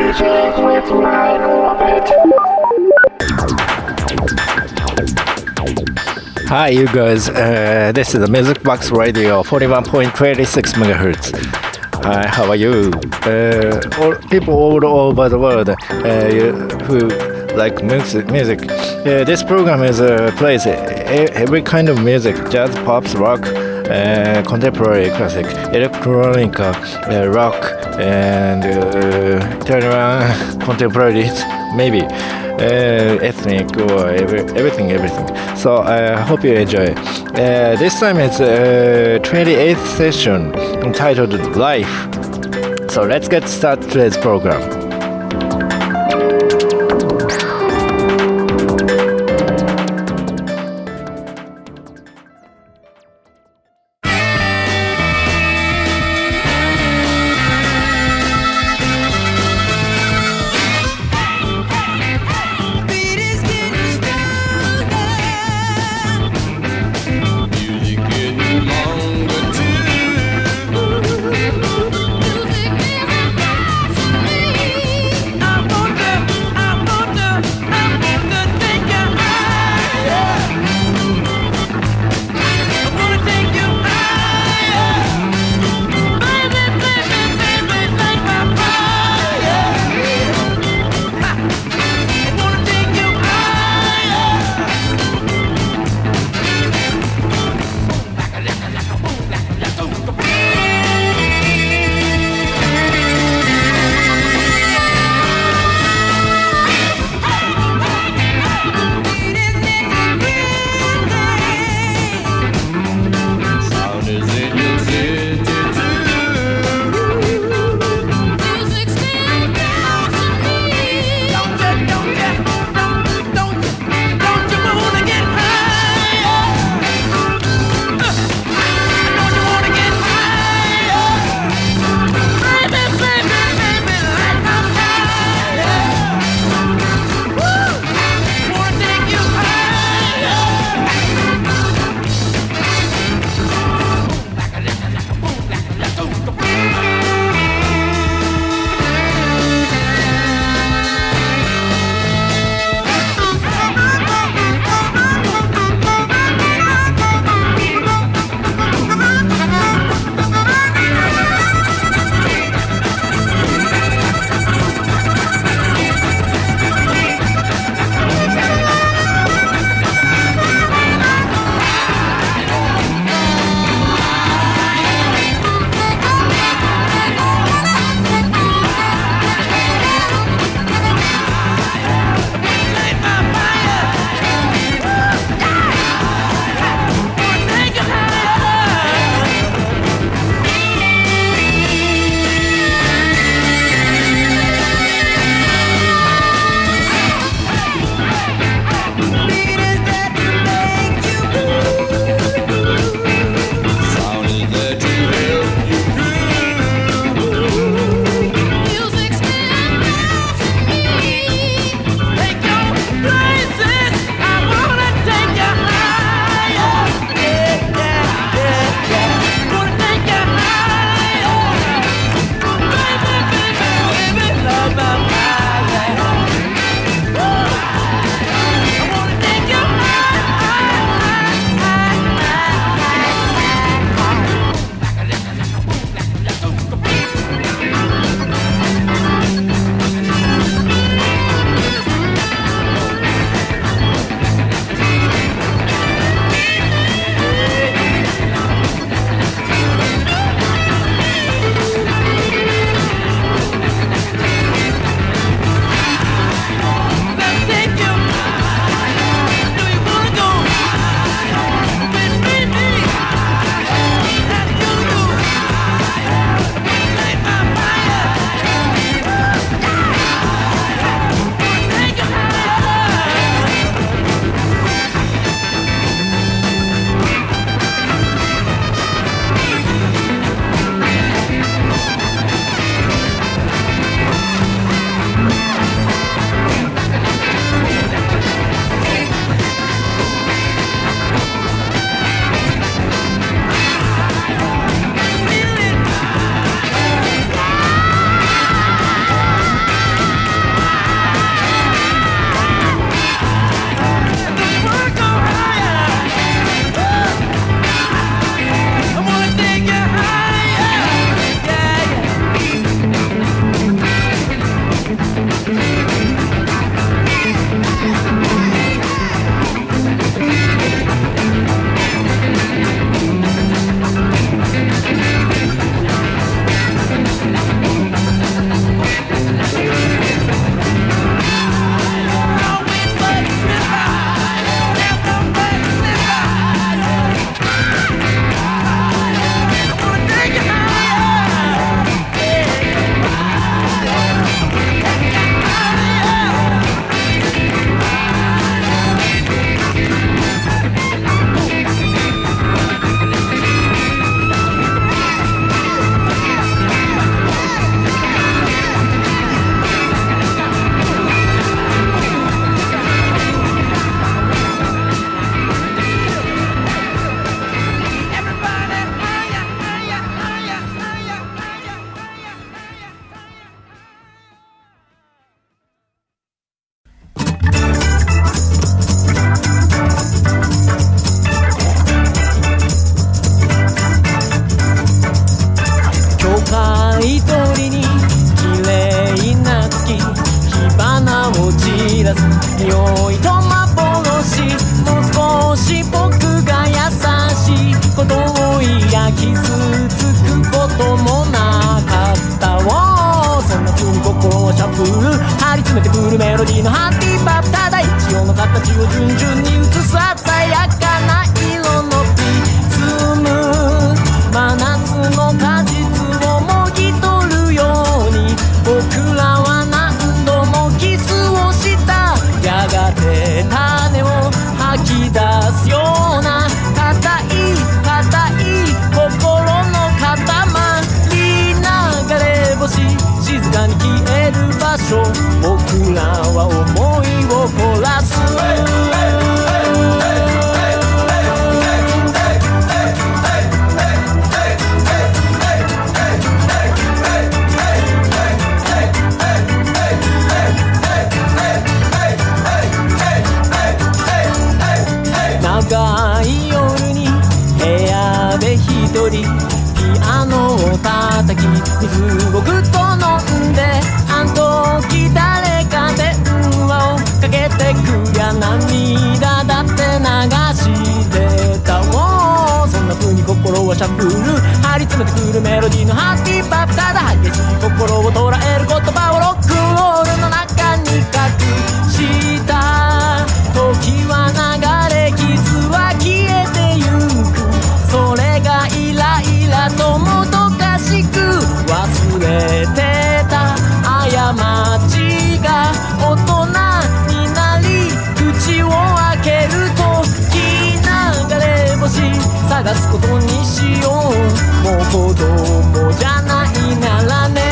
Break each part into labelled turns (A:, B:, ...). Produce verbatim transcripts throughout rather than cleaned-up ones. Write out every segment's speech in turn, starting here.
A: Hi, you guys. Uh, this is the Music Box Radio, forty-one point two six megahertz. Hi, how are you? Uh, all, people all over the world uh, who like music. music. Uh, this program is uh, plays every kind of music: jazz, pop, rock, uh, contemporary, classic, electronica, uh, rock, and uh, turn around contemporary, maybe. Uh, ethnic or every, everything, everything. So I uh, hope you enjoy it. Uh, this time it's uh, twenty-eighth session entitled Life. So let's get started today's program.
B: Longer too. Music is a passion. い鳥に綺麗な月火花を散らす匂いと幻もう少し僕が優しいことをいや傷つくこともなかったをそんな風に心をシャッフル張り詰めてくるメロディーのハッピーパップただ一応の形を順々に映す鮮やかな色のピズム真夏の果実をもぎ取るように僕らは何度もキスをしたやがて種を吐き出すような硬い硬い心の塊流れ星静かに消える場所僕らは思いを凝らす長い夜に部屋で一人ピアノを叩き水をぐっと飲んであん時誰か電話をかけてくりゃ涙だって流してたもんそんな風に心はシャッフル張り詰めてくるメロディーのハッピーパップただ激しい心を捉える言葉をロックンロールの中に隠した時は流れ傷は消えてゆくそれがイライラともどかしく忘れてた過ちが大人になり口を開けると流れ星探すことにしようもう子供じゃないならね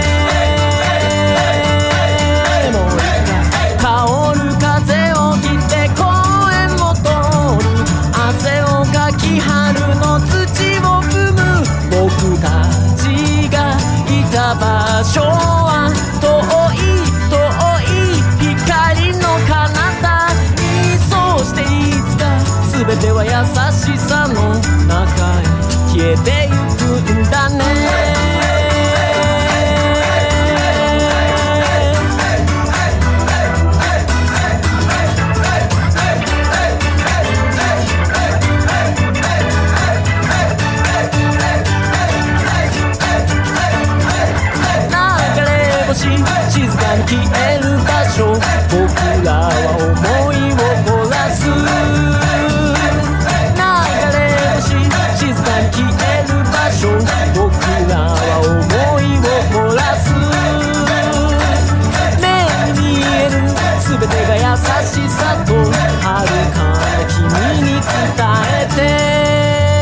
B: もう香る風を切って公園も通る汗をかき春の土を踏む僕たちがいた場所は遠い遠い光の彼方にそうしていつか全ては優しさの中へ消えてゆくんだね静かに消える場所僕らは思いを凝らす流れ星静かに消える場所僕らは思いを凝らす目に見える全てが優しさと遥かな君に伝えて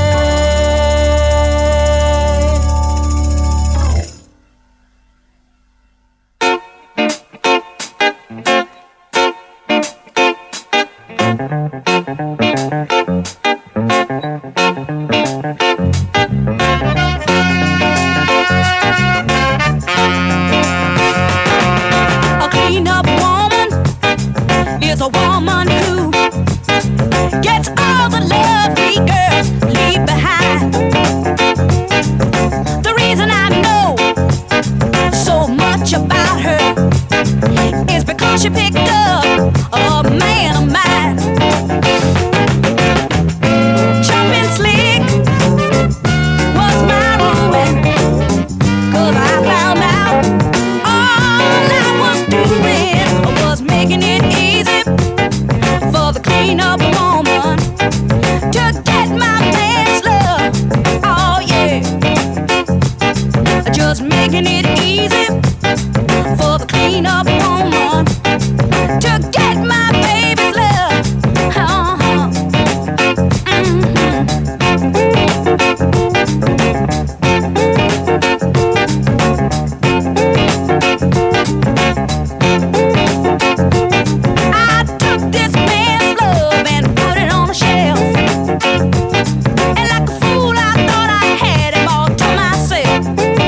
B: she picked up a man of mine. Jumping slick was my ruin, 'cause I found out all I was doing was making it easy for the clean-up woman to get my man's love. Oh yeah, just making it easy for the clean-up woman to get my baby's love. Uh-huh. Mm-hmm. I took this man's love and put it on a shelf, and like a fool I thought I had him all to myself.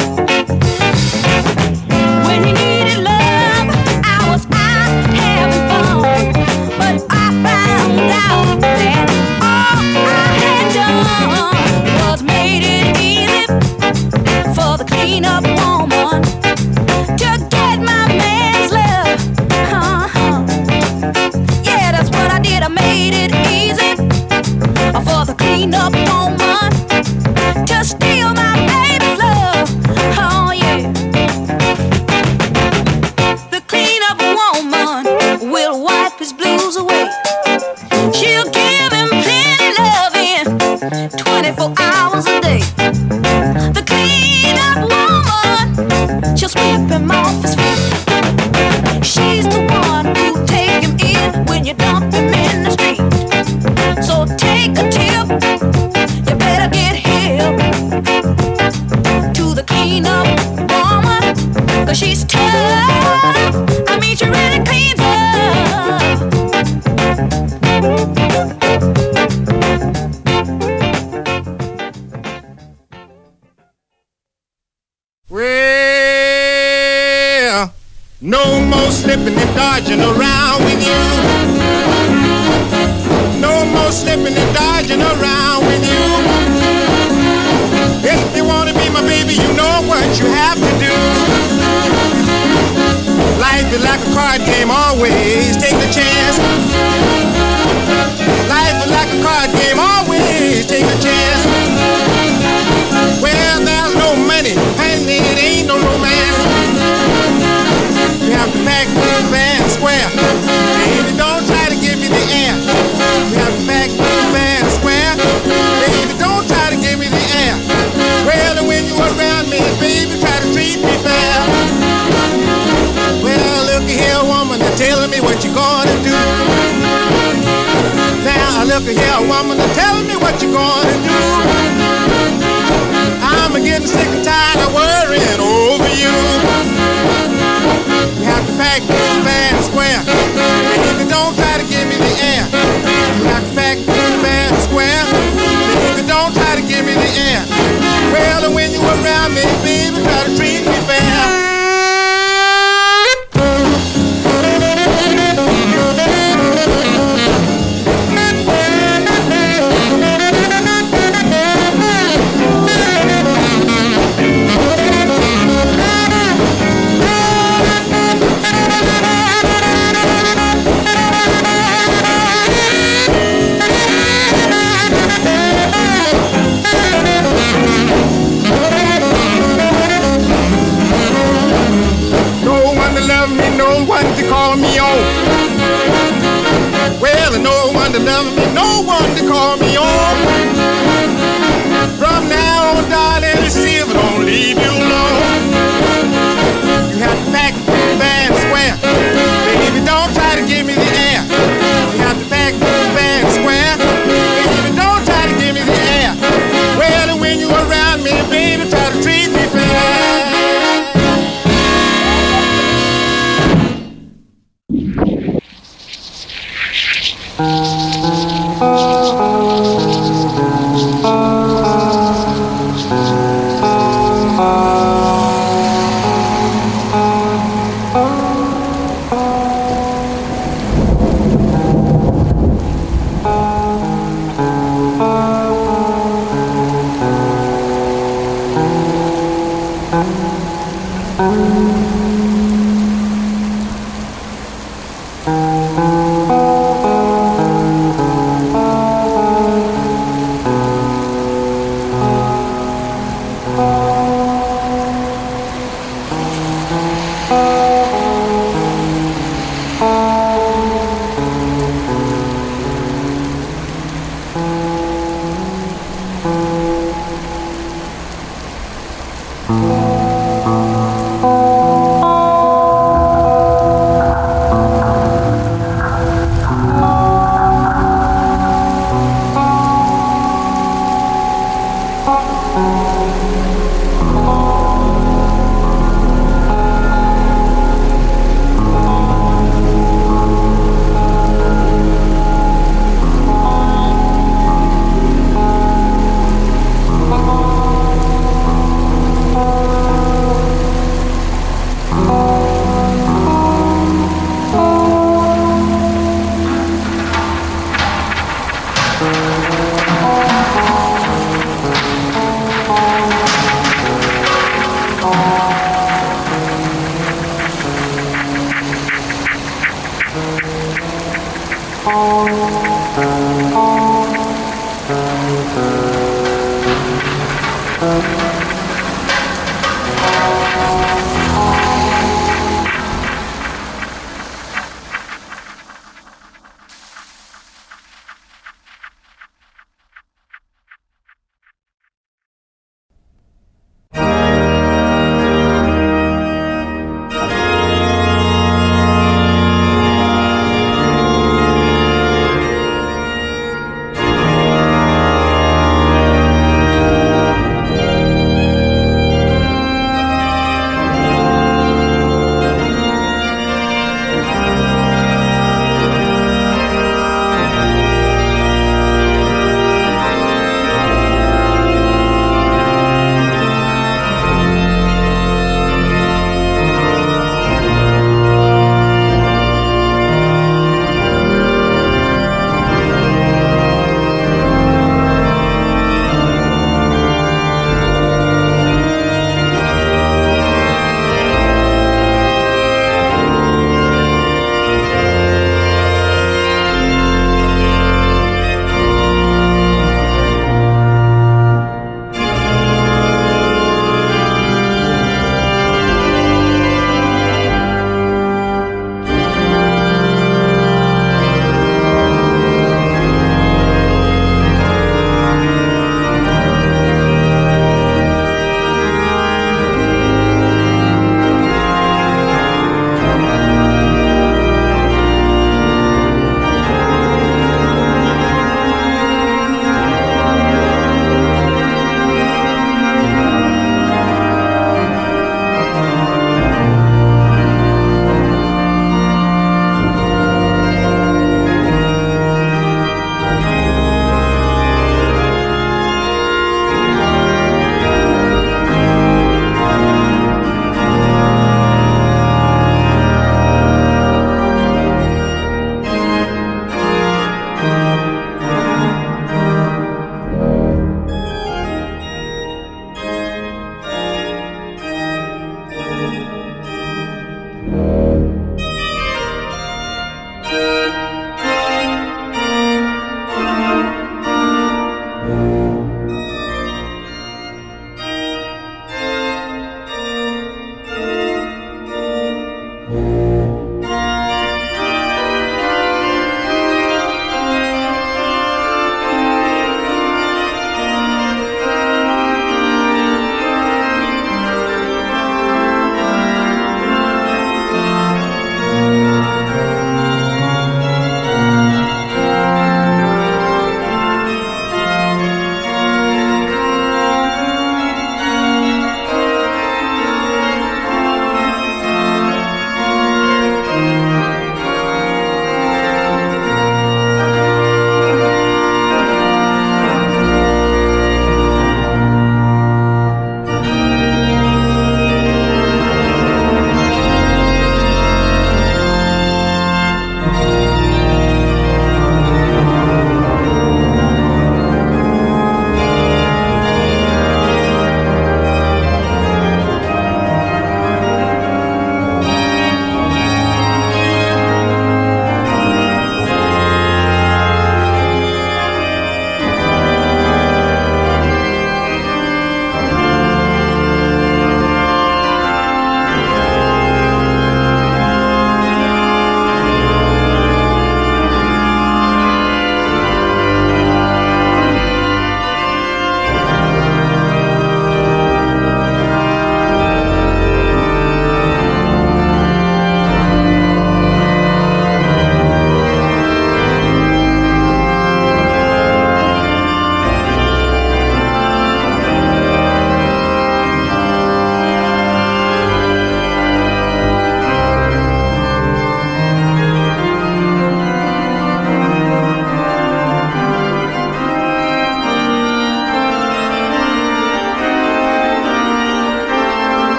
B: When he needed love, I was out having fun, but I found out that all I had done was made it easy for the clean-up woman
C: woman to get my man's love. Uh-huh. Yeah, that's what I did. I made it easy for the clean-up woman to steal my baby's love. Oh yeah. The clean-up woman will wipe his blues away. She'll give him plenty loving twenty-four hours a day. The clean-up woman, she'll sweep him off his feet. She's the one who'll take him in when you dump him in the street. So take a tip, you better get hip to the clean-up woman, 'cause she's tough. I mean, she really cleans up.
D: Well, no more slipping and dodging around with you. No more slipping and dodging around with you. If you want to be my baby, you know what you have to do. Life is like a card game, always take a chance. Life is like a card game, always take a chance. Well, there's no money, and it ain't no romance. You have to pack fair and square. Baby, don't try to give me the air. You have to pack fair and square. Baby, don't try to give me the air. Well, and when you're around me, baby, try to treat me fair. Well, look here, woman, they're telling me what you're gonna do. Now, look here, woman, they're telling me what you're gonna do. I'm getting sick and tired of worrying over you. You have to pack fair and square. Baby, don't try to give me the air. You have to pack fair and square. Baby, don't try to give me the air. Well, and when you're around me, baby, try to treat me fair. No one to call me on. Well, no one to love me, no one to call me on. From now on, darling, see if I don't leave you alone. You have to pack fair and square. Baby, don't try to give me the air. You have to pack fair and square. Baby, don't try to give me the air. Well, and when you're around me, baby, try to treat me fair.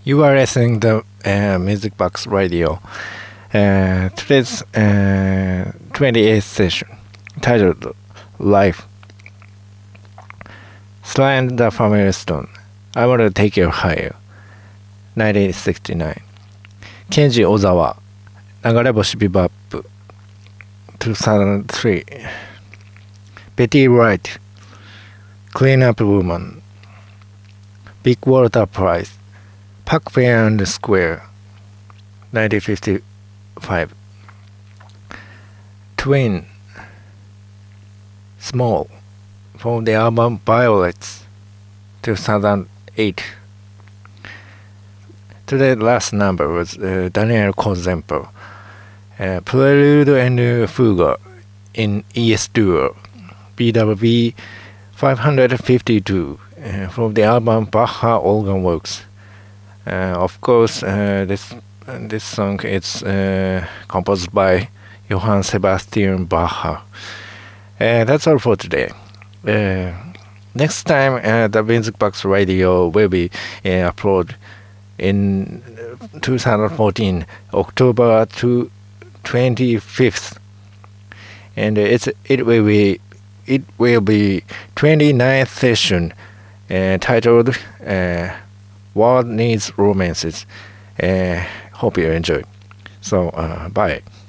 A: You are listening to uh, Music Box Radio. Uh, today's uh, twenty-eighth session, titled Life. Sly and the Family Stone, I Want to Take You Higher, nineteen sixty-nine. ケンジ小沢、流れ星ビバップ、two thousand three. Betty Wright, Clean Up Woman, Big Walter Price, Park Fair and Square, nineteen fifty-five. Twin, Small, from the album Violets, two thousand eight. Today's last number was uh, Daniel Conzempo, uh, Prelude and Fuga in E S Duo, B W V five fifty-two, uh, from the album Baja Organ Works. Uh, of course, uh, this this song is uh, composed by Johann Sebastian Bach. Uh, that's all for today. Uh, next time, uh, the Music Box Radio will be uh, uploaded in twenty fourteen, October twenty-fifth, and it's it will be it will be twenty-ninth session, uh, titled uh, "World Needs Romances." Uh, hope you enjoy. So, uh, bye.